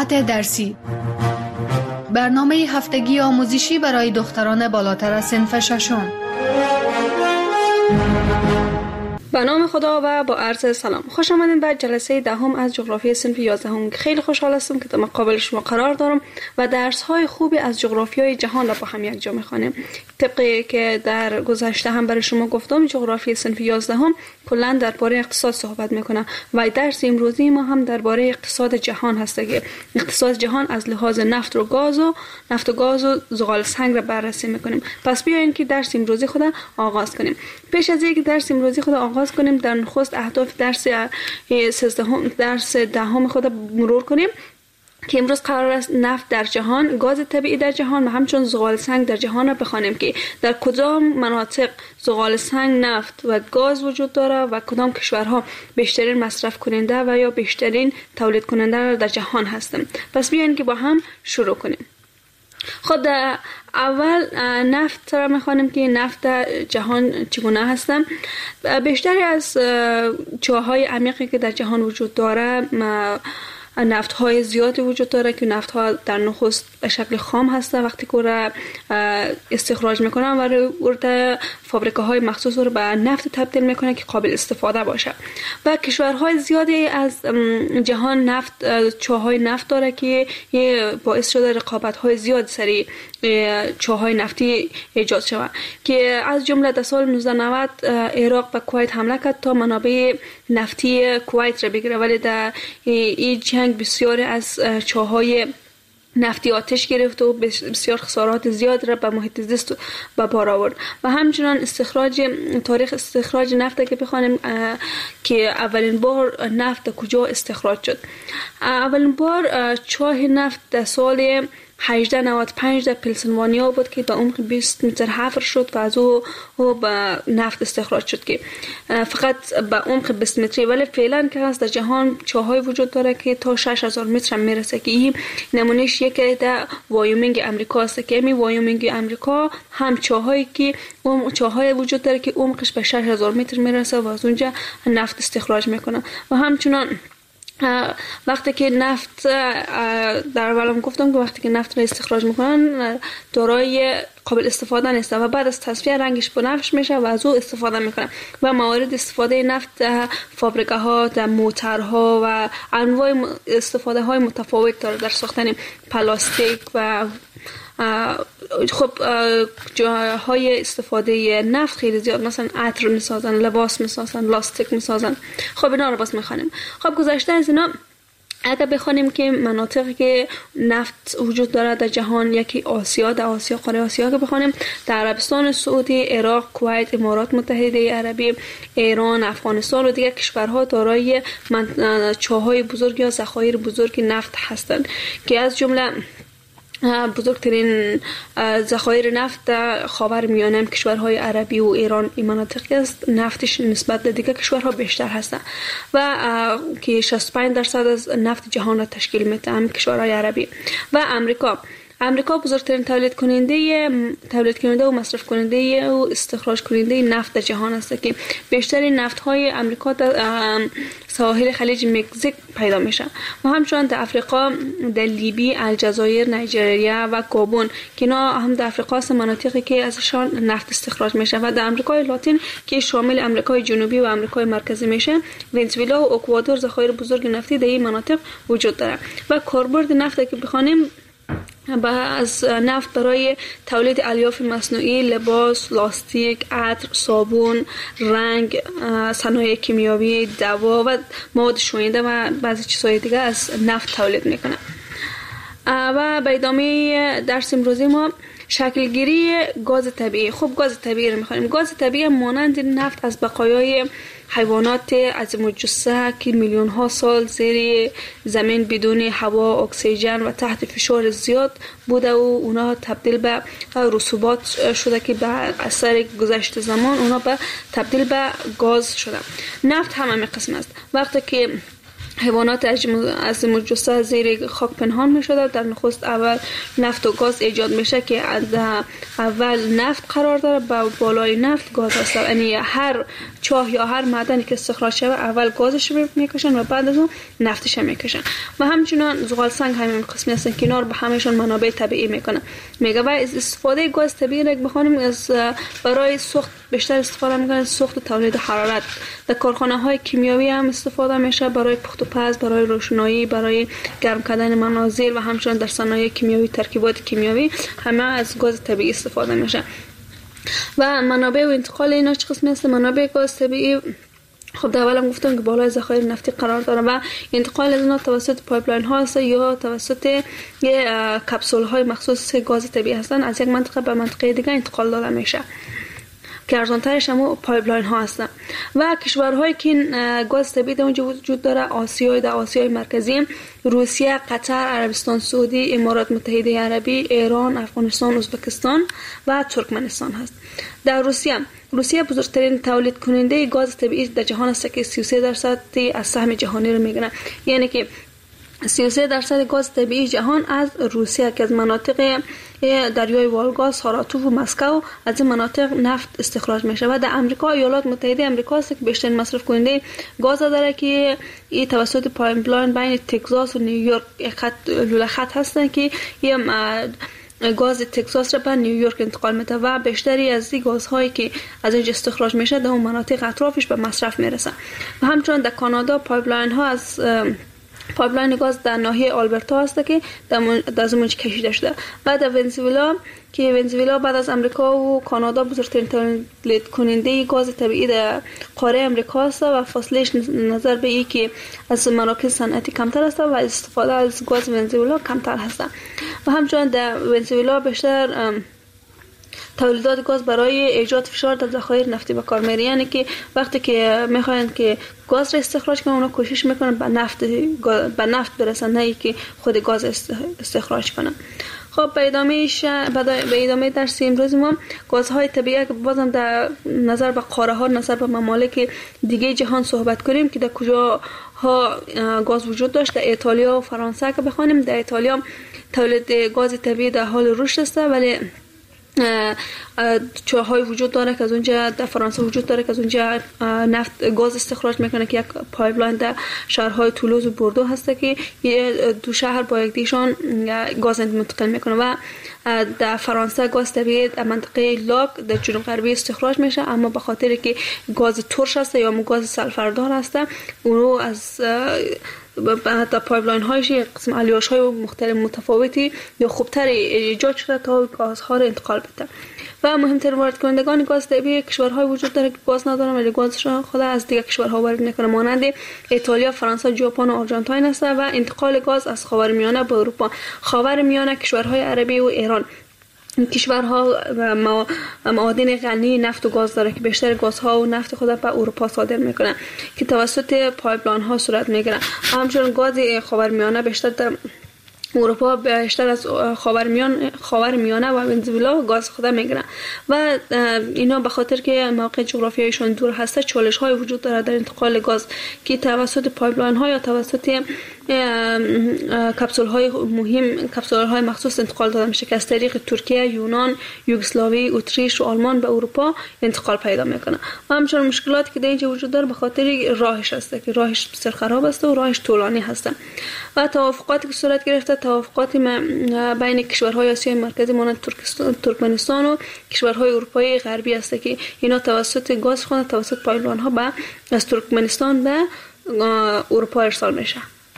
ساعت درسی، برنامه هفتگی آموزشی برای دختران بالاتر از صنف ششم. به نام خدا و با عرض سلام. خوش آمدین به جلسه دهم از جغرافی صنف 11. خیلی خوشحال هستم که در مقابل شما قرار دارم و درس های خوبی از جغرافیای جهان را با هم یک جا می‌خوانیم. طبقی که در گذشته هم برای شما گفتم، جغرافی صنف 11 کلا درباره اقتصاد صحبت میکنه و درس امروزی ما هم درباره اقتصاد جهان هست که اقتصاد جهان از لحاظ نفت و گاز و زغال سنگ را بررسی میکنیم. پس بیاین که درس امروزی خود آغاز کنیم. پیش از اینکه درس امروزی خود آغاز کنیم، در نخست اهداف درس دهم خود مرور کنیم که امروز قرار است نفت در جهان، گاز طبیعی در جهان و همچنین زغال سنگ در جهان را بخوانیم که در کدام مناطق زغال سنگ، نفت و گاز وجود داره و کدام کشورها بیشترین مصرف کننده و یا بیشترین تولید کننده در جهان هستند. پس بیاین که با هم شروع کنیم. خود اول نفت را میخوانیم که نفت جهان چگونه هستند. بیشتری از چاه‌های عمیقی که در جهان وجود داره نفت های زیادی وجود داره که نفت ها در نخست به شکل خام هستن. وقتی که را استخراج میکنن و ورده فابریکه های مخصوص رو به نفت تبدیل میکنن که قابل استفاده باشه و کشورهای زیادی از جهان نفت چاهای نفت داره که باعث شده رقابت های زیاد سری چاهای نفتی ایجاد شود که از جمله در سال 1990 عراق به کویت حمله کرد تا منابع نفتی کویت را بگیره، ولی در این جنگ بسیاری از چاهای نفتی آتش گرفت و بسیار خسارات زیاد را به محیط زیست به بار آورد. و همچنان تاریخ استخراج نفت که بخوانیم که اولین بار نفت کجا استخراج شد. اولین بار چاه نفت در سال 1895 در پنسیلوانیا بود که به عمق 20 متر حفر شد و از او به نفت استخراج شد که فقط به عمق 20 متری، ولی فعلا که هست در جهان چاهای وجود داره که تا 6000 متر هم میرسه که این نمونهش یکی در وایومینگ امریکا است که این وایومینگ امریکا هم چاهای وجود داره که عمقش به 6000 متر میرسه و از اونجا نفت استخراج میکنه. و همچنان وقتی که نفت در اولم گفتم که وقتی که نفت را استخراج میکنن دارای قابل استفاده نیست و بعد از تصفیه رنگش بنفش میشه و از او استفاده میکنن و موارد استفاده نفت در فابریکه ها، در موتورها و انواع استفاده های متفاوت داره در ساختن پلاستیک و خب جاهای استفاده نفت خیلی زیاد، مثلا عطر میسازن، لباس میسازن، لاستیک میسازن. خب اینا رو بس میخوانیم. خب گذشته از اینا اگر بخوانیم که مناطقی که نفت وجود داره در جهان، یکی آسیا، در آسیا قاره آسیا که بخوانیم در عربستان سعودی، عراق، کویت، امارات متحده عربی، ایران، افغانستان و دیگر کشورها دارای چاهای بزرگ یا ذخایر بزرگ نفت هستند که از جمله بزرگترین ذخایر نفت در خاورمیانه کشورهای عربی و ایران این مناطقی است. نفتش نسبت به دیگر کشورها بیشتر هست و که 65% از نفت جهان را تشکیل میده هم کشورهای عربی. و امریکا بزرگترین تولید کننده و مصرف کننده و استخراج کننده نفت در جهان است که بیشترین نفت های امریکا در ساحل خلیج مکزیک پیدا میشه و همچنان در افریقا، در لیبی، الجزایر، نیجریه و گابون که اینا هم در افریقا است، مناطقی که ازشان نفت استخراج میشه. و در امریکای لاتین که شامل امریکای جنوبی و امریکای مرکزی میشه، ونزوئلا و اکوادور ذخایر بزرگ نفتی در این مناطق وجود داره. و کاربرد نفت که بخوانیم از نفت برای تولید الیاف مصنوعی، لباس، لاستیک، عطر، صابون، رنگ، صنایع کیمیاوی، دوا و مواد شوینده و بعضی چیزهای دیگه از نفت تولید میکنه. و به ادامه درس امروزی ما شکلگیری گاز طبیعی. خب گاز طبیعی رو میخوانیم. گاز طبیعی مانند نفت از بقایای حیوانات عظیم الجثه که میلیون ها سال زیر زمین بدون هوا، اکسیژن و تحت فشار زیاد بوده و اونا تبدیل به رسوبات شده که به اثر گذشت زمان اونا به تبدیل به گاز شده. نفت هم همین قسم است. وقتی که حیوانات از مجسه زیر خاک پنهان می شده. در نخست اول نفت و گاز ایجاد میشه که اول نفت قرار داره، با بالای نفت گاز هست. یعنی هر چاه یا هر معدنی که استخراج شده اول گازش میکشن و بعد از اون نفتش میکشن. و همچنین زغال سنگ همین قسمی هستن که نار به همشون منابع طبیعی میکنه. میگه و استفاده گاز طبیعی را بخونیم از برای سوخت بیشتر استفاده میکنن، سوخت و تولید حرارت. در کارخانه های کیمیایی هم استفاده میشه برای پخت و پز، برای روشنایی، برای گرم کردن منازل و همچنین در صنایع کیمیایی، ترکیبات کیمیایی همه از گاز طبیعی استفاده میشه. و منابع و انتقال اینا چه قسمی هست؟ منابع گاز طبیعی خب در اولم گفتم که بالای ذخایر نفتی قرار داره و انتقال از اونها توسط پایپلاین ها هست یا توسط کپسول های مخصوص گاز طبیعی هستن، از یک منطقه به منطقه دیگه انتقال داده میشه که ارزانترش هم پایپلاین ها هستن. و کشورهایی که گاز طبیعی در اونجا وجود داره در آسیای مرکزی، روسیه، قطر، عربستان سعودی، امارات متحده عربی، ایران، افغانستان، ازبکستان و ترکمنستان هست. در روسیه بزرگترین تولید کننده گاز طبیعی در جهان است که 33% از سهم جهانی رو میگیره. یعنی که 33% گاز طبیعی جهان از روسیه که از مناطق دریای والگا، ساراتوف و مسکو از این مناطق نفت استخراج میشه. و در امریکا، ایالات متحده آمریکا است که بیشترین مصرف کننده گاز داره که این توسط پایپلاین بین تگزاس و نیویورک لوله خط هستن که گاز تگزاس را به نیویورک انتقال میده و بیشتری از این گازهایی که از اینجا استخراج میشه در اون مناطق اطرافش به مصرف میرسه. و همچنین در کانادا پایپلاین ها از پایپلاین گاز در ناحیه آلبرتا هست که در زمینش کشیده شده. و در ونزوئلا بعد از امریکا و کانادا بزرگترین تولید کننده گاز طبیعی در قاره امریکا است و فاصلهش نظر به این که از مراکز صنعتی کمتر است و استفاده از گاز ونزوئلا کمتر هست. و همچنین در ونزوئلا بیشتر تولیدات گاز برای ایجاد فشار در ذخایر نفتی به کار میره. یعنی که وقتی که میخواین که گاز را استخراج کنن اونا کوشش میکنن به نفت برسن، نه ای که خود گاز استخراج کنن. خب به ادامه درس امروز ما گازهای طبیعی که بازم در نظر به قاره ها، نظر به ممالک دیگه جهان صحبت کنیم که در کجا ها گاز وجود داشت. در ایتالیا و فرانسه که بخوانیم، در ایتالیا تولید گاز طبیعی در حال رشد است، ولی چاهای وجود داره که از اونجا در فرانسه وجود داره که از اونجا نفت گاز استخراج میکنه که یک پایپلاین در شهرهای تولوز و بوردو هسته که دو شهر با یکدیشان گاز منتقل میکنه. و در فرانسه گاز طبیعی در منطقه لاک در جنوب غربی استخراج میشه، اما به خاطر که گاز ترش هست یا گاز سلفردار هست اونو از در پایپلاین هایش قسم الیاش های مختلف متفاوتی یا خوبتر ایجاد شده تا گازها را انتقال بده. و مهمترین وارد کنندگان گاز طبیعی کشورهای وجود داره که گاز ندارن ولی گازشون خود از دیگر کشورها وارد میکنه، مانند ایتالیا، فرانسه، ژاپن و آرژانتین است. و انتقال گاز از خاورمیانه به اروپا، خاورمیانه کشورهای عربی و ایران، کشورها معادن غنی نفت و گاز داره که بیشتر گازها و نفت خود به اروپا صادر میکنه که توسط پایپلاین ها صورت میگیره. همچنین گاز خاورمیانه بیشتر در اروپا بیشتر از خاورمیانه و ونزوئلا گاز خود میگیرن و اینا به خاطر که موقع جغرافیایشون دور هسته چالش های وجود داره در انتقال گاز که توسط پایپلاین ها یا توسط کپسول های مخصوص انتقال داده میشه که از طریق ترکیه، یونان، یوگسلاوی، اتریش و آلمان به اروپا انتقال پیدا میکنه. و همچنین مشکلاتی که در اینجا وجود داره به خاطر راهش هسته که راهش بسیار خراب است و راهش طولانی هسته. و توافقاتی که صورت گرفته، توافقات بین کشورهای آسیای مرکزی مانند ترکمنستان و کشورهای اروپای غربی است که اینا توسط گاز خود توسط پایپلاین ها از ترکمنستان به اروپا ارسال میشه.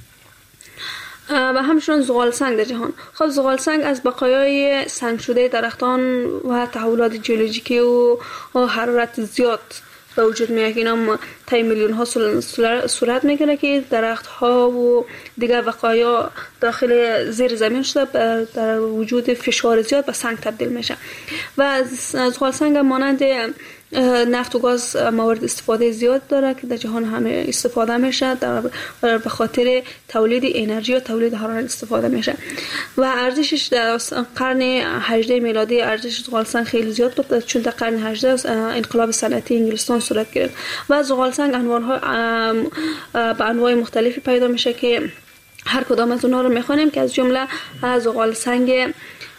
و همچنین زغال سنگ در جهان. خب زغال سنگ از بقایای سنگ شده درختان و تحولات ژئولوژیکی و حرارت زیاد به وجود میاد. اینا طی میلیون ها صورت میگیره که درخت ها و دیگر بقایا داخل زیر زمین شده در وجود فشار زیاد به سنگ تبدیل میشه. و زغال سنگ مانند نفت و گاز موارد استفاده زیاد داره که در جهان همه استفاده میشه، به خاطر تولید انرژی و تولید حرارت استفاده میشه و ارزشش در قرن 18 میلادی ارزش زغال سنگ خیلی زیاد بود، چون در قرن 18 انقلاب صنعتی انگلستان صورت گرفت و زغال سنگ به انواع مختلفی پیدا میشه که هر کدام از اونها رو میخوانیم که از جمله زغال سنگ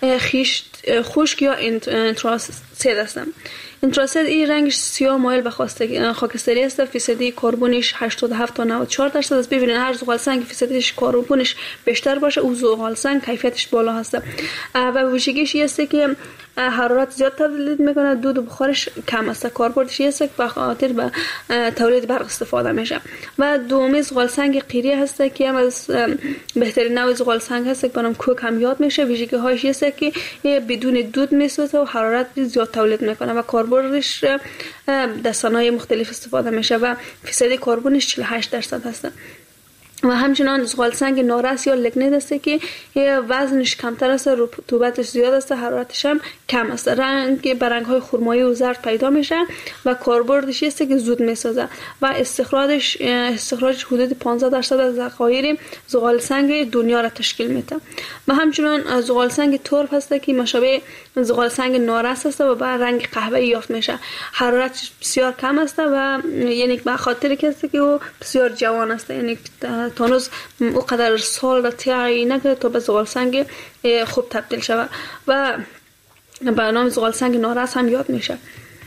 خشک یا انتراسید هستند. انتراسید این رنگش سیاه مایل به خاکستری است، فیصدی کربنش 87 تا 94 درصد است. ببینید هر زغال سنگ فیصدیش کربنش بیشتر باشه او زغال سنگ کیفیتش بالا هست و ویژگیش است که حرارت زیاد تولید میکنه، دود و بخارش کم است، کاربردش است که به خاطر به تولید برق استفاده میشه. و دومی زغال سنگ قیری هست که هم از بهترین نوع زغال سنگ هست که به نام کوک هم یاد میشه. ویژگی هاش است که بدون دود میسوزه و حرارت زیاد تولید میکنه و کاربردش در صنایع مختلف استفاده میشه و فیصد کربنش 48 درصد هست. و همچنان زغال سنگ نارس یا لگنیت است که وزنش کمتر است، رطوبتش زیاد است، حرارتش هم کم است، رنگ های خرمایی و زرد پیدا میشه و کاربردش است که زود میسازه و استخراج حدود 15 درصد از ذخایر زغال سنگ دنیا را تشکیل میده. و همچنان زغال سنگ ترپ هست که مشابه زغال سنگ نارس است و به رنگ قهوه‌ای یافت میشه. حرارت بسیار کم است و یعنی به خاطر که است که او بسیار جوان است، یعنی تانوز او قدر سال را طی نکرده تا به زغال سنگ خوب تبدیل شود و به نام زغال سنگ نارس هم یاد میشه.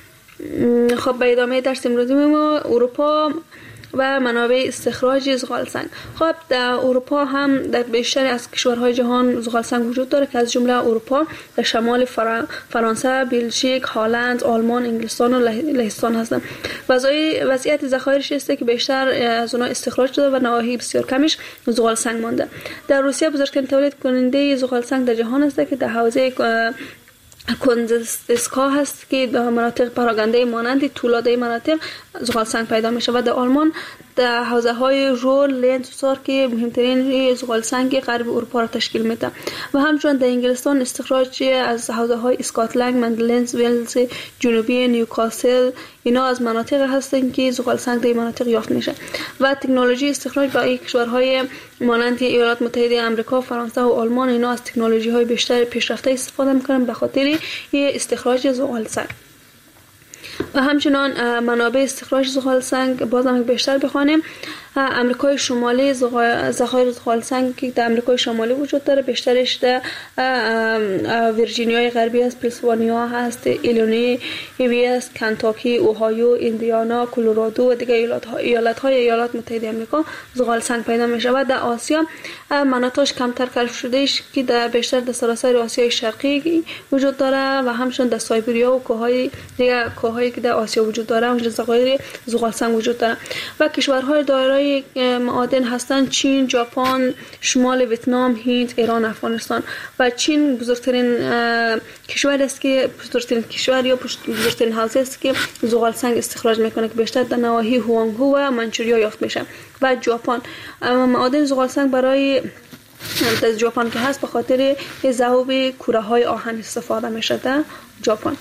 خب به ادامه درس امروزی ما اروپا و منابع استخراج زغال سنگ. خب در اروپا هم در بیشتر از کشورهای جهان زغال سنگ وجود داره که از جمله اروپا در شمال فرانسه، بلژیک، هلند، آلمان، انگلستان و لهستان هستند. وضعیت ذخایرش است که بیشتر از اونها استخراج شده و نواحی بسیار کمش زغال سنگ مانده. در روسیه بزرگترین تولید کننده زغال سنگ در جهان است که در حوزه کندزسکا هست که در مناطق پراگنده مانند تولاده مناطق زغال سنگ پیدا میشه و در آلمان در حوزه های رول، لنز و سار که مهمترین زغال سنگ غرب اروپا را تشکیل میده و همچنین در انگلستان استخراج از حوزه های اسکاتلند، مندلز، ولز جنوبی، نیوکاسل اینا از مناطق هستند که زغال سنگ در مناطق یافت میشه و تکنولوژی استخراج برای کشورهای مانند ایالات متحده آمریکا، فرانسه و آلمان اینا از تکنولوژی های بیشتر پیشرفته استفاده میکنن به خاطر استخراج زغال سنگ. و همچنان منابع استخراج زغال سنگ باز هم بیشتر بخوانیم. امریکای شمالی ذخایر زغال سنگ که در امریکای شمالی وجود داره، بیشترش در ویرجینیای غربی است، پنسیلوانیا هست، ایلینوی است، کنتاکی، اوهایو، ایندیانا، کلرادو و دیگر ایالات متحده آمریکا زغال سنگ پیدا میشه و در آسیا مناطقش کمتر کشف شده است که در بیشتر در سراسر آسیای شرقی وجود داره و همچنین در سایبریا و کوههایی که در آسیا وجود داره اونجا ذخایر زغال سنگ وجود داره و کشورهای دارای معادن هستند چین، ژاپن، شمال ویتنام، هند، ایران، افغانستان و چین بزرگترین کشور است که بزرگترین حوزه است که زغال سنگ استخراج میکنه که بیشتر در نواحی هوانگهو و منچوریا یافت میشه و ژاپن معادن زغال سنگ برای در ژاپن که هست به خاطر ذوب کوره های آهن استفاده میشه در ژاپن.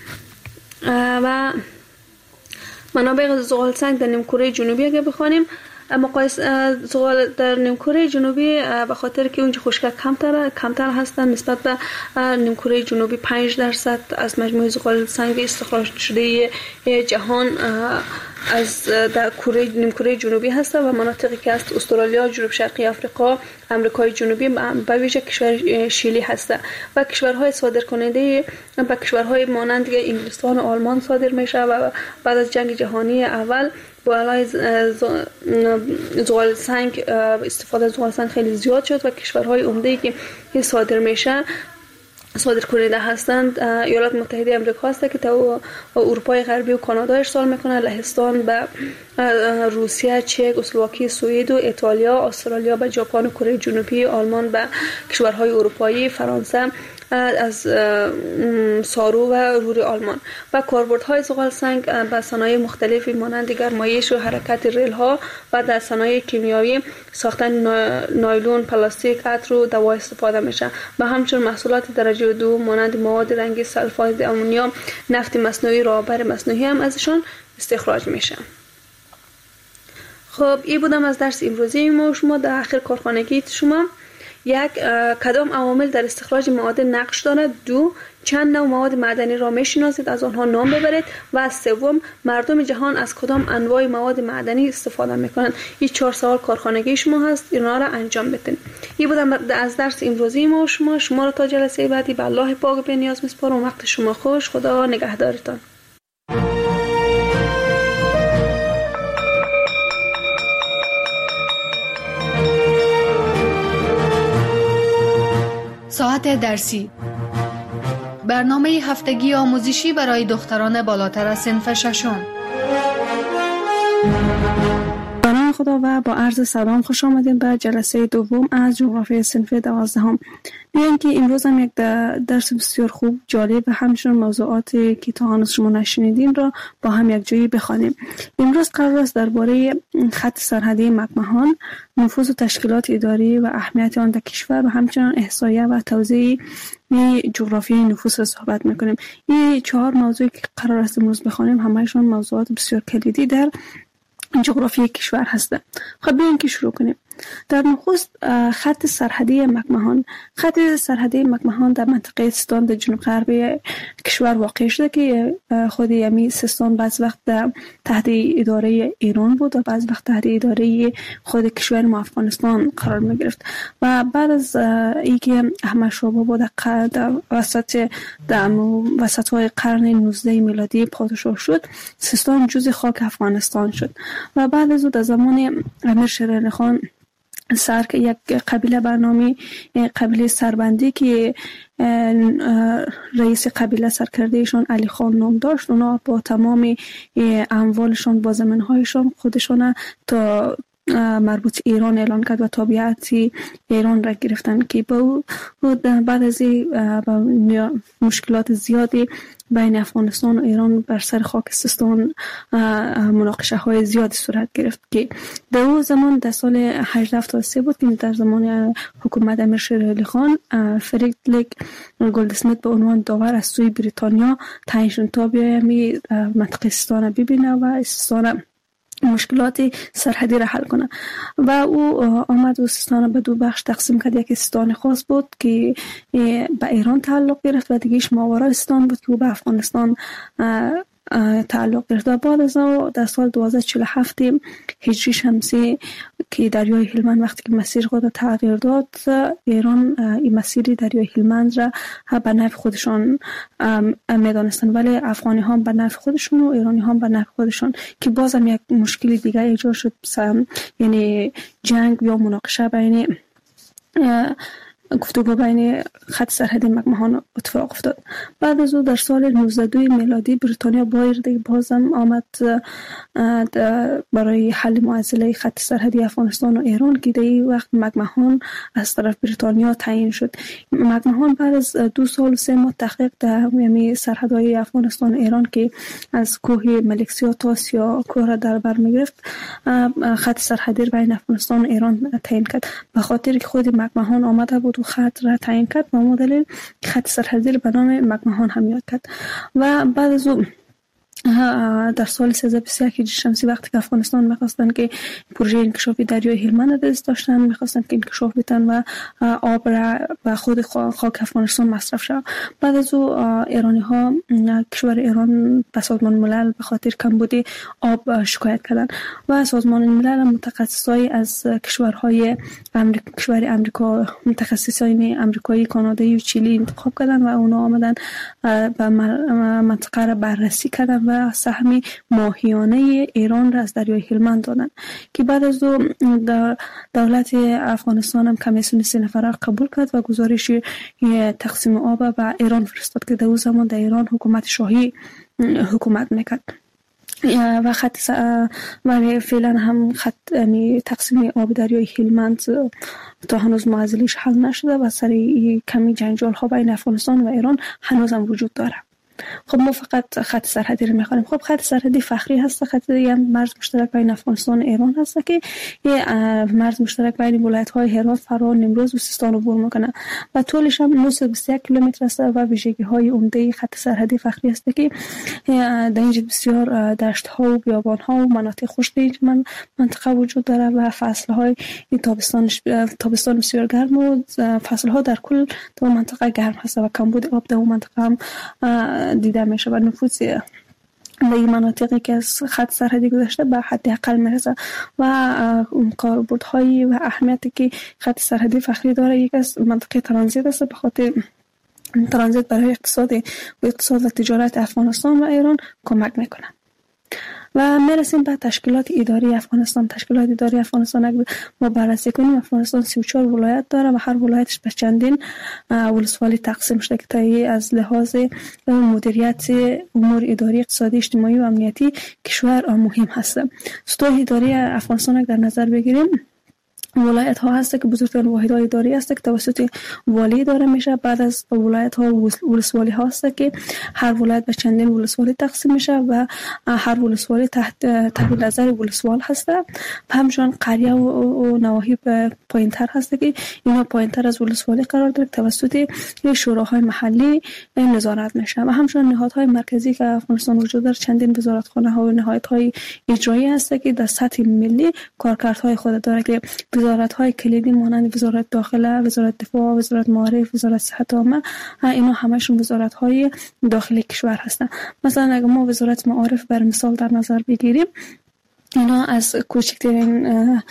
و منابع زغال سنگ در نیمکره جنوبی اگه بخوانیم مقایسه زغال در نیمکره جنوبی به خاطر که اونجا خشکی کمتر هستند نسبت به نیمکره جنوبی 5% از مجموع زغال سنگ استخراج شده جهان از در نیمکره جنوبی هست و مناطقی که است استرالیا، جنوب شرقی آفریقا، امریکای جنوبی به ویژه کشور شیلی هست و کشورهای صادرکننده به کشورهای مانند انگلستان و آلمان صادر میشه و بعد از جنگ جهانی اول با علای زغال سنگ استفاده از زغال سنگ خیلی زیاد شد و کشورهای عمده‌ای که صادر میشه صادر کننده هستند ایالات متحده آمریکا هست که تا اروپای غربی و کانادا ارسال میکنه، لهستان به روسیه، چک، اسلواکی، سوئد و ایتالیا، استرالیا به ژاپن و کره جنوبی، آلمان به کشورهای اروپایی، فرانسه از سارو و روری آلمان و کاربردهای زغال سنگ به صنایع مختلفی مانند گرمایش و حرکت ریل ها و در صنایع کیمیایی ساختن نایلون، پلاستیک، عطر و دوا استفاده میشه و همچنین محصولات درجه 2 مانند مواد رنگی، سلفاید آمونیوم، نفت مصنوعی، رابر مصنوعی هم ازشان استخراج میشه. خب این بودم از درس امروزی ما. شما در آخر کارخانگی شما یک، کدام عوامل در استخراج معادن نقش دارد؟ 2، چند نوع مواد معدنی را میشناسید، از آنها نام ببرید. و 3، مردم جهان از کدام انواع مواد معدنی استفاده میکنند؟ این 4 سوال کارخانگی شما هست، اینا را انجام بدین. این بودم از درس امروزی ما. شما را تا جلسه بعدی به الله پاک به نیاز میسپارم. وقت شما خوش. خدا نگهدارتان. ساعت درسی، برنامه هفتگی آموزشی برای دختران بالاتر از صنف ششم. به نام خدا و با عرض سلام خوش آمدین به جلسه دوم از جغرافی صنف 12. بیاین که امروز هم یک درس بسیار خوب، جالب و همچنین موضوعاتی که تا هنوز شما نشنیدین را با هم یک جایی بخوانیم. امروز قرار است درباره خط سرحدی مکمهان، نفوذ و تشکیلات اداری و اهمیت آن در کشور و همچنین احصایه و توزیع جغرافیای نفوس را صحبت میکنیم. این 4 موضوعی که قرار است امروز بخوانیم همه‌شان موضوعات بسیار کلیدی در جغرافی کشور هسته. خب بیاین که شروع کنیم. در نخست خط سرحدی مکمهان. خط سرحدی مکمهان در منطقه سیستان در جنوب غربی کشور واقع شده که خود یمی سیستان بعض وقت تحت اداره ایران بود و بعض وقت تحت اداره خود کشور ما افغانستان قرار می گرفت و بعد از اینکه احمد شاه بابا در وسط‌های قرن 19 میلادی پادشاه شد، سیستان جزء خاک افغانستان شد و بعد از او در زمان امیر شیر علی خان یک قبیله برنامی قبیله سربندی که رئیس قبیله سرکردهشان علی خان نام داشت، اونا با تمام اموالشان، با زمین‌هایشان خودشان تا مربوط ایران اعلان کرد و تابعیت ایران را گرفتن که بعد از مشکلات زیادی بین افغانستان و ایران بر سر خاک سیستان مناقشه های زیادی صورت گرفت که در اون زمان در سال 1873 بود که در زمان حکومت امیر شیر علی خان فریدریک گلدسمیت به عنوان داور از سوی بریتانیا تعیین شد تا بیاید منطقه سیستان ببینه و سیستان مشکلات سرحدی را حل کنه و او آمد و سیستان به 2 بخش تقسیم کرد. یک سیستان خاص بود که به ایران تعلق گرفت و دیگهش ماورای سیستان بود که او به افغانستان تعلق گرفت. و بعد از او در سال 1247 هجری شمسی که دریای هلمند وقتی که مسیر خود تغییر داد، ایران این مسیر دریای هلمند را به نفع خودشان میدانستن، ولی افغانی ها به نفع خودشون و ایرانی ها به نفع خودشان، که باز هم یک مشکل دیگه ایجاد شد، یعنی جنگ یا مناقشه بین گفتگو بین خط سرحدی مکمهان اتفاق افتاد. بعد از او در سال 1902 میلادی بریتانیا بازم آمد برای حل معضله خط سرحدی افغانستان و ایران که در این وقت مکمهان از طرف بریتانیا تعیین شد. مکمهان بعد از 2 سال و 3 ماه تحقیق در سرحدهای افغانستان و ایران که از کوه ملکسیا تا سیا کوه را در بر می‌گرفت، خط سرحدی بین افغانستان و ایران تعیین کرد. به خاطر که خود مکمهان آمده بود و خط را تعیین کرد، با همون دلیل خط سرحدی به نام مکمهان هم یاد کرد. و بعد از او در سال 1321 هجری شمسی وقتی که افغانستان می‌خواستن که پروژه انکشافی دریای هلمند دست داشتن، می‌خواستن که انکشاف بدن و آب را به خود خاک افغانستان مصرف شود. بعد از او ایرانی‌ها کشور ایران به سازمان ملل به خاطر کمبود آب شکایت کردند و سازمان ملل متخصصای از کشور آمریکا، متخصصین آمریکایی، کانادایی و چیلی انتخاب کردند و اونا آمدن به منطقه را بررسی کردند و سهم ماهیانه ایران را از دریای هلمند دادن که بعد از دولت افغانستان هم کمیسیون 3 نفره قبول کرد و گزارش تقسیم آب به ایران فرستاد که در اون زمان در ایران حکومت شاهی حکومت میکرد. و برای فعلا هم تقسیم آب دریای هلمند تا هنوز معضلش حل نشده و سر کمی جنجال ها بین افغانستان و ایران هنوز هم وجود داره. خب ما فقط خط سرحدی رو می‌خوانیم. خب خط سرحدی فخری هست، خط مرز مشترک بین افغانستان و ایران هست که مرز مشترک بین ولایت‌های هرات، فراه، نیمروز و سیستان عبور می‌کنه و طولش هم 921 کیلومتر است و ویژگی‌های عمده خط سرحدی فخری است که در اینجا بسیار دشت‌ها و بیابان‌ها و مناطق خشک این منطقه وجود داره و فصل‌های تابستان بسیار گرم و فصل‌ها در کل در منطقه گرم هست و کمبود آب در منطقه هم دیده میشه و نفوذ در این مناطقی که از خط سرحدی گذشته به حد اقل میرسه و کاربردهای و اهمیتی که خط سرحدی فخری داره یک از منطقه ترانزیت است. به خاطر ترانزیت برای اقتصاد و تجارت افغانستان و ایران کمک میکنه. و میرسیم به تشکیلات اداری افغانستان. تشکیلات اداری افغانستان اگر ما بررسی کنیم، افغانستان 34 ولایت داره و هر ولایتش به چندین ولسوالی تقسیم شده که از لحاظ مدیریت امور اداری، اقتصادی، اجتماعی و امنیتی کشور مهم هست. سطوح اداری افغانستان در نظر بگیریم، ولایت ها هست که بزرگترین واحدهای اداری است که توسط والی اداره میشه. بعد از ولایت ها ولسوالی ها هست که هر ولایت به چندین ولسوالی تقسیم میشه و هر ولسوالی تحت نظر ولسوال هست. همچنین قریه و نواحی پایینتر هست که اینا پایینتر از ولسوالی قرار داره توسط شوراهای محلی نظارت میشه. و همچنین نهادهای مرکزی که افغانستان وجود داره، چندین وزارتخانه ها و نهادهای اجرایی هست که در سطح ملی کارکردهای خود داره که وزارت‌های کلیدی مانند وزارت داخله، وزارت دفاع، وزارت معارف، وزارت صحت عامه، اینا همشون وزارت‌های داخلی کشور هستند. مثلا اگر ما وزارت معارف بر مثال در نظر بگیریم، اینا از کوچکترین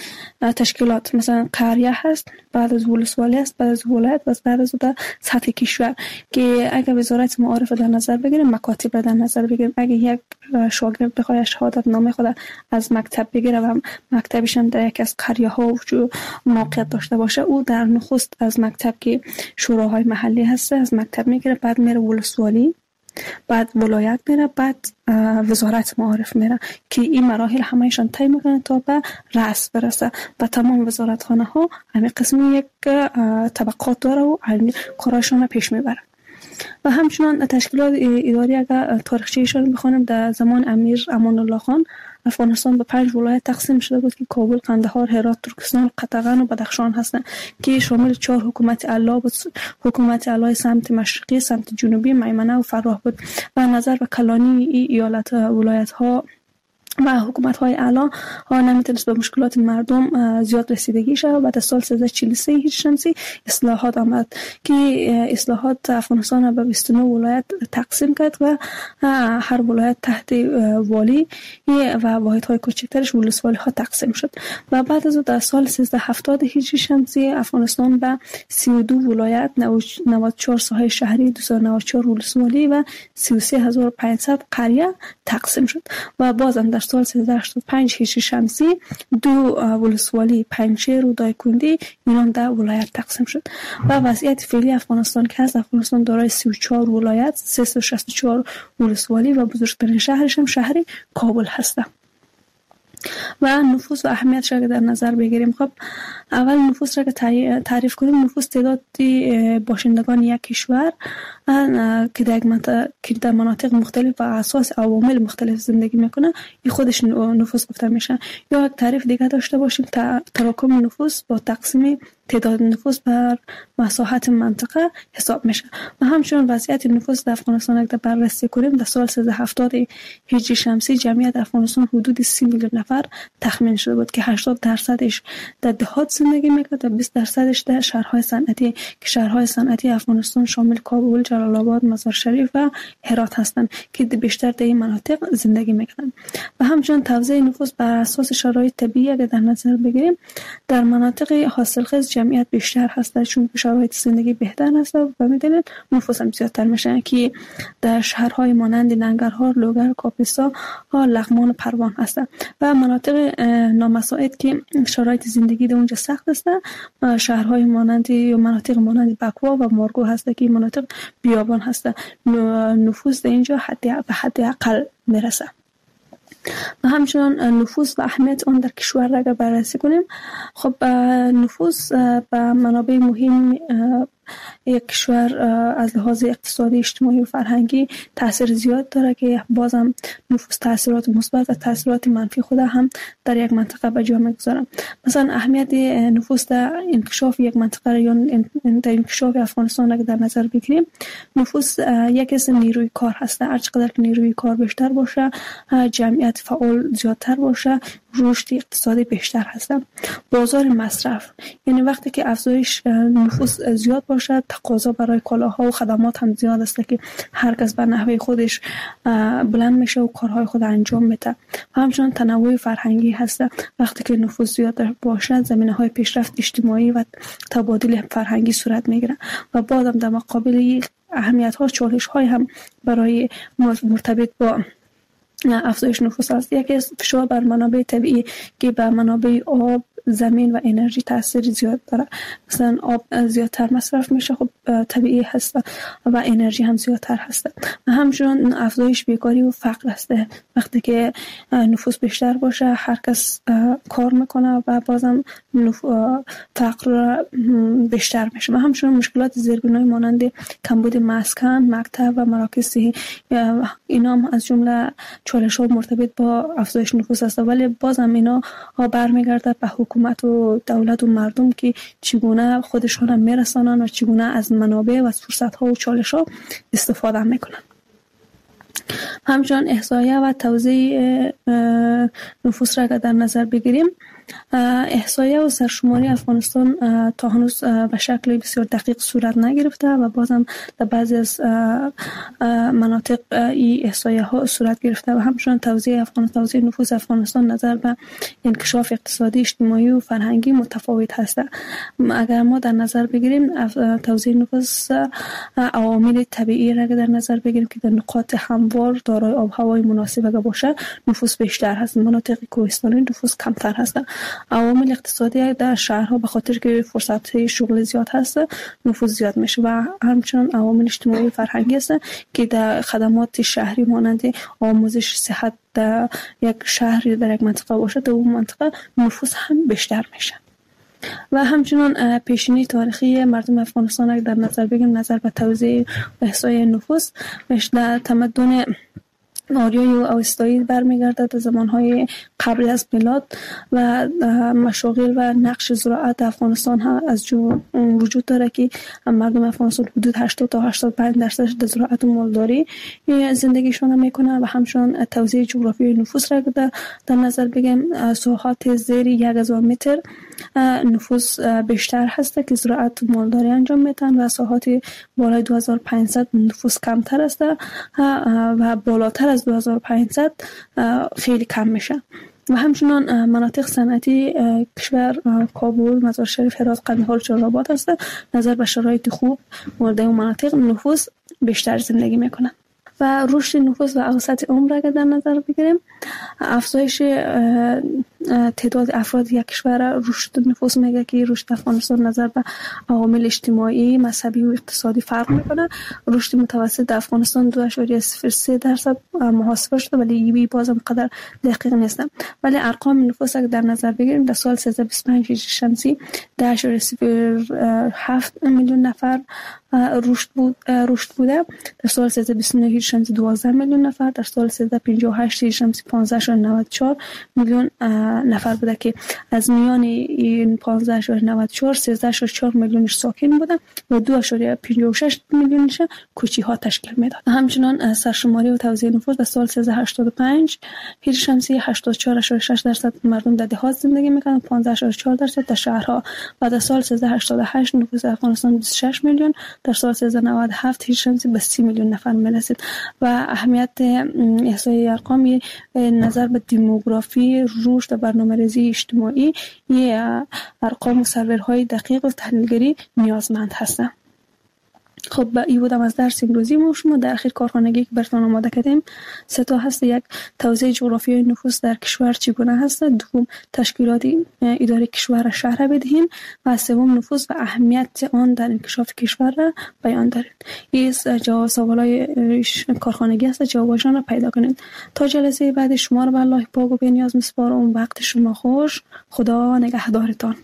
تشکیلات مثلا قریه هست، بعد از ولسوالی است، بعد از ولایت و بعد از در سطح کشور که اگر وزارت معارف در نظر بگیریم، مکاتب در نظر بگیریم، اگر یک شاگرد بخواد شهادت نامه خود از مکتب بگیره و مکتبش هم در یک از قریه ها موقعیت داشته باشه، او در نخست از مکتب که شوراهای محلی هست از مکتب میگیره، بعد میره ولسوالی، بعد ولایت میره، بعد وزارت معارف میره که این مراحل همهشان طی میکنه تا به رأس برسه و تمام وزارتخانه ها همین قسمی یک طبقات داره و کاراشون پیش میبره. و همچنان تشکیلات اداری اگر تاریخچه‌شان بخونیم، در زمان امیر امان الله خان افغانستان به 5 ولایت تقسیم شده بود که کابل، قندهار، هرات، ترکستان، قطغن و بدخشان هستند که شامل 4 حکومت اعلی بود. حکومت اعلی سمت مشرقی، سمت جنوبی، میمنه و فراه بود. و نظر به کلانی ایالت ولایت ها و حکومت‌های اعلی ها نمیتونست به مشکلات مردم زیاد رسیدگی شود. بعد از سال 1343 هجری شمسی اصلاحات آمد که اصلاحات افغانستان به 29 ولایت تقسیم کرد و هر ولایت تحت والی و واحدهای کوچکترش ولسوالی ها تقسیم شد. و بعد از در سال 1370 هجری شمسی افغانستان به 32 ولایت، 94 ساحه شهری، 294 ولسوالی و 33500 قریه تقسیم شد. و بازم در سال 1385 هجری شمسی 2 ولسوالی، پنجشیر و دایکنډي اینا در ولایت تقسیم شد. و وضعیت فعلی افغانستان که هست، افغانستان دارای 34 ولایت، 364 ولسوالی و بزرگترین شهرش هم شهر کابل هست. و نفوس و اهمیتش را در نظر بگیریم، خب اول نفوس را که تعریف کنیم، نفوس تعداد باشندگان یک کشور که در مناطق مختلف و اساس عوامل مختلف زندگی میکنه، این خودش نفوس گفته میشه. یا یک تعریف دیگه داشته باشیم، تراکم نفوس با تقسیم تعداد نفوس بر مساحت منطقه حساب میشه. و همچنین وضعیت نفوس در افغانستان اگر بررسی کنیم، در سال 1370 هجری شمسی جمعیت افغانستان حدود 30 میلیون نفر تخمین شده بود که 80% در دهات زندگی میکرد و 20% در شهرهای صنعتی که شهرهای صنعتی افغانستان شامل کابل، جلال آباد، مزار شریف و هرات هستند که بیشتر در این مناطق زندگی میکنند. و همچنین توزیع نفوس بر اساس شرایط طبیعی اگر در نظر بگیریم، در مناطق حاصلخیز جمعیت بیشتر هست چون شرایط زندگی بهتر هست و میدونید نفوس هم زیادتر میشه که در شهرهای مانند ننگرهار، لوگر، کاپیسا، لغمان و پروان هستند. و مناطق نامساعد که شرایط زندگی در اونجا سخت است، شهرهای مانند یا مناطق مانند بکوا و مارگو هست که مناطق بیابان هست. نفوس در اینجا به حد اقل میرسه. و همچنان نفوذ و اهمیت آن در کشور را اگر بررسی کنیم، خب نفوذ و منابع مهم یک کشور از لحاظ اقتصادی، اجتماعی و فرهنگی تاثیر زیاد داره که بازم نفوذ تاثیرات مثبت و تاثیرات منفی خود هم در یک منطقه به جا میگذارم. مثلا اهمیت نفوذ در انکشاف یک منطقه یا در انکشاف افغانستان را در نظر بگیریم، نفوذ یک قسم نیروی کار هست. هر چقدر که نیروی کار بیشتر باشه، جمعیت فعال زیادتر باشه، رشد اقتصادی بیشتر هست. بازار مصرف، یعنی وقتی که افزایش نفوذ زیاد باشه، تقاضا برای کالاها و خدمات هم زیاد است که هر کس به نحوه خودش بلند میشه و کارهای خود انجام میده. و همچنان تنوع فرهنگی هست. وقتی که نفوذ زیاد باشه، زمینه‌های پیشرفت اجتماعی و تبادل فرهنگی صورت میگیره و بعدم در مقابل اهمیت‌ها چالش‌های هم برای مرتبط با افزایش نفوذ است. یکی فشار بر منابع طبیعی که به منابع آب، زمین و انرژی تاثیر زیاد داره. مثلا آب زیادتر مصرف میشه، خب طبیعی هست و انرژی هم زیادتر هست. و همچنین افزایش بیکاری و فقر است. وقتی که نفوذ بیشتر باشه، هر کس کار میکنه و بازم فقر بیشتر میشه. و همچنین مشکلات زیربنایی مانند کمبود مسکن، مکتب و مراکز صحی، اینا هم از جمله چالش‌ها مرتبط با افزایش نفوذ است. ولی بازم اینا برمیگرده به حکومت و دولت و مردم که چگونه خودشون هم میرسانن و چگونه از منابع و فرصت‌ها و چالش‌ها استفاده میکنن. همچنان احصایه و توزیع نفوس را در نظر بگیریم، احصایه و سرشماری افغانستان تا هنوز به شکل بسیار دقیق صورت نگرفته و بازم در بعضی از مناطق این احصایه ها صورت گرفته و همچنان توزیع نفوس افغانستان نظر به انکشاف اقتصادی، اجتماعی و فرهنگی متفاوت هست. اگر ما در نظر بگیریم توزیع نفوس عوامل طبیعی را در نظر بگیریم که در نقاط هموار دارای آب هوای مناسب باشه، نفوس بیشتر هست. مناطق کوهستانی نفوس کمتر هست. عوامل اقتصادی در شهرها به خاطر که فرصت شغل زیاد هست، نفوذ زیاد میشه و همچنان عوامل اجتماعی فرهنگی است که در خدمات شهری مانند آموزش، صحت در یک شهری در یک منطقه باشه، در اون منطقه نفوذ هم بیشتر میشه. و همچنان پیشینی تاریخی مردم افغانستان در نظر بگیریم، نظر به توزیع و احصای نفوس در تمدن آریایی و اوستایی برمیگردد. زمانهای قبل از میلاد و مشاغل و نقش زراعت افغانستان هم از وجود داره که مردم افغانستان حدود 80 تا 85% در زراعت و مالداری زندگیشون میکنن. و همچنان توزیع جغرافیایی نفوس را در نظر بگیم، ساحات زیر 1000 متر نفوس بیشتر هست که زراعت و مالداری انجام میدن و ساحات بالای 2500 نفوس کمتر است و بالاتر از 2500 خیلی کم میشه. و همچنان مناطق صنعتی کشور کابل، مزار شریف، هرات، قندهار، جلال‌آباد است. نظر به شرایط خوب مورد اون مناطق نفوس بیشتر زندگی میکنن. و رشد نفوس و اوسط عمر را در نظر بگیریم، افزایش تعداد افراد یک کشور رشد نفوس میگه که رشد افغانستان نظر به عوامل اجتماعی، مذهبی و اقتصادی فرق میکنه. رشد متوسط افغانستان 2.03% محاسبه شده، ولی بازم قدر دقیق نیست. ولی ارقام نفوس در نظر بگیریم، در سال 1325 هجری شمسی 10.07 میلیون نفر رشد بوده. در سال 1329 هجری شمسی 12 میلیون نفر، در سال 1358 هجری شمسی 15.94 میلیون نفر بوده که از میان این 15.94 13.4 میلیونش ساکن بودن و 2.56 میلیونش کوچی ها تشکیل میداد. همچنان سرشماری و توزیع نفوس در سال 1385 هجری شمسی 84.6% مردم در دهات زندگی میکنن، 15.4% در شهرها. و در سال 1388 نفوس افغانستان 26 میلیون، در سال 1397 هجری شمسی به 30 میلیون نفر میرسید. و اهمیت احصای ارقام نظر به دموگرافی، رشد و برنامه‌ریزی اجتماعی، ارقام و سرورهای دقیق و تحلیلگری نیازمند هستند. خب این بودم از درس امروزی ما. شما در اخیر کارخانگی که براتون آماده کردیم 3 تا هست. یک، توزیع جغرافیایی نفوس در کشور چگونه هست. دوم، تشکیلات اداره کشور شهر بدهیم. و سوم، نفوس و اهمیت آن در انکشاف کشور را بیان دارید. این جواب سوالای کارخانگی است، جوابشان را پیدا کنید. تا جلسه بعد شما را به الله پاک و بی‌نیاز می‌سپارم. وقت شما خوش. خدا نگهدارتان.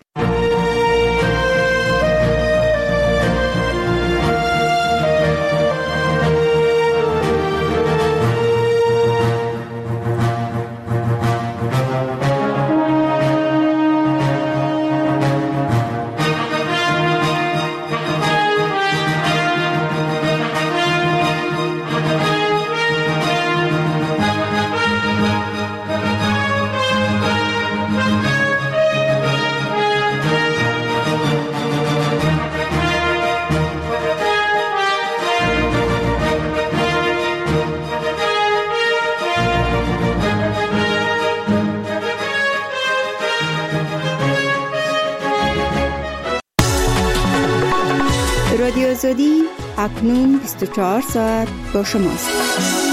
رادیو آزادی اکنون 24 ساعت با شماست.